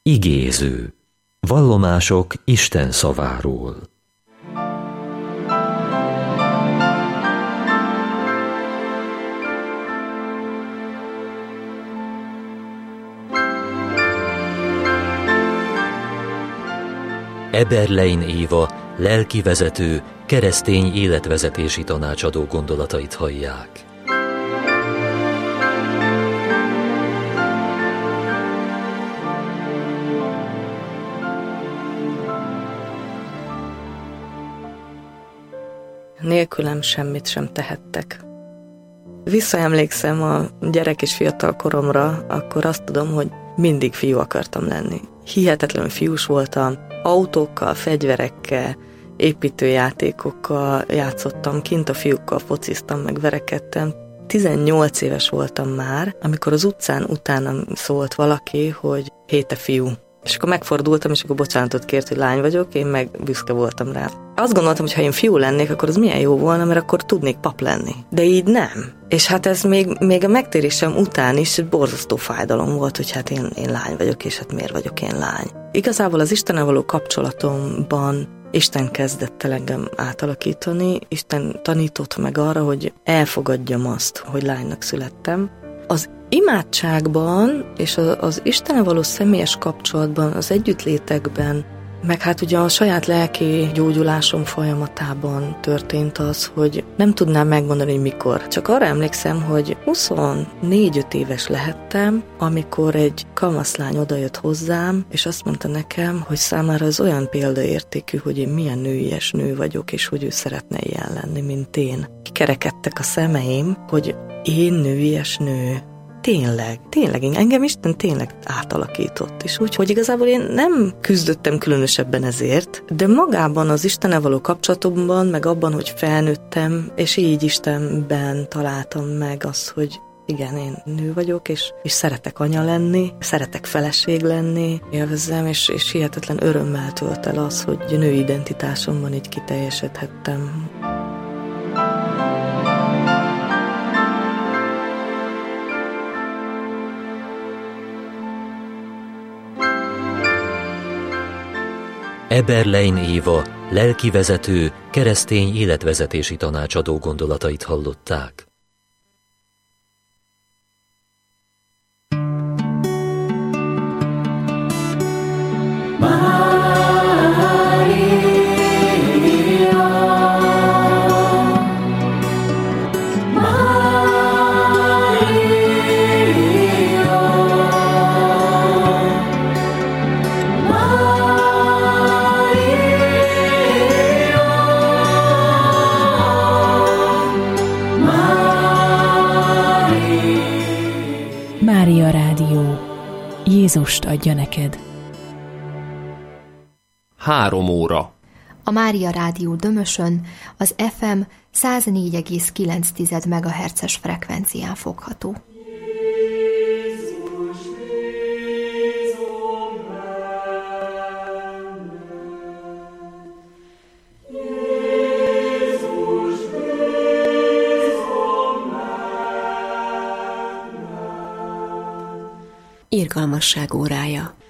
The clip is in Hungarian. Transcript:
Igéző. Vallomások Isten szaváról. Eberlein Éva, lelkivezető, keresztény életvezetési tanácsadó gondolatait hallják. Nélkülem semmit sem tehettek. Visszaemlékszem a gyerek és fiatal koromra, akkor azt tudom, hogy mindig fiú akartam lenni. Hihetetlenül fiús voltam, autókkal, fegyverekkel, építőjátékokkal játszottam, kint a fiúkkal fociztam, meg verekedtem. 18 éves voltam már, amikor az utcán utánam szólt valaki, hogy hé, te fiú. És akkor megfordultam, és akkor bocsánatot kért, hogy lány vagyok, én meg büszke voltam rá. Azt gondoltam, hogy ha én fiú lennék, akkor az milyen jó volna, mert akkor tudnék pap lenni. De így nem. És hát ez még a megtérésem után is borzasztó fájdalom volt, hogy hát én lány vagyok, és hát miért vagyok én lány. Igazából az Istennel való kapcsolatomban Isten kezdett el engem átalakítani, Isten tanított meg arra, hogy elfogadjam azt, hogy lánynak születtem. Az imádságban és az Istennel való személyes kapcsolatban, az együttlétekben, meg hát ugye a saját lelki gyógyulásom folyamatában történt az, hogy nem tudnám megmondani, hogy mikor. Csak arra emlékszem, hogy 24-5 éves lehettem, amikor egy kamaszlány odajött hozzám, és azt mondta nekem, hogy számára ez olyan példaértékű, hogy én milyen nőies nő vagyok, és hogy ő szeretne ilyen lenni, mint én. Kikerekedtek a szemeim, hogy én nőies nő. Tényleg, engem Isten tényleg átalakított. És úgy, hogy igazából én nem küzdöttem különösebben ezért, de magában az Istennel való kapcsolatomban, meg abban, hogy felnőttem, és így Istenben találtam meg azt, hogy igen, én nő vagyok, és szeretek anya lenni, szeretek feleség lenni, élvezem, és hihetetlen örömmel tölt el az, hogy a női identitásomban így kiteljesedhettem. Eberlein Éva, lelkivezető, keresztény életvezetési tanácsadó gondolatait hallották. Mária Rádió. Jézust adja neked. 3 óra. A Mária Rádió Dömösön az FM 104,9 MHz-es frekvencián fogható. Irgalmasság órája.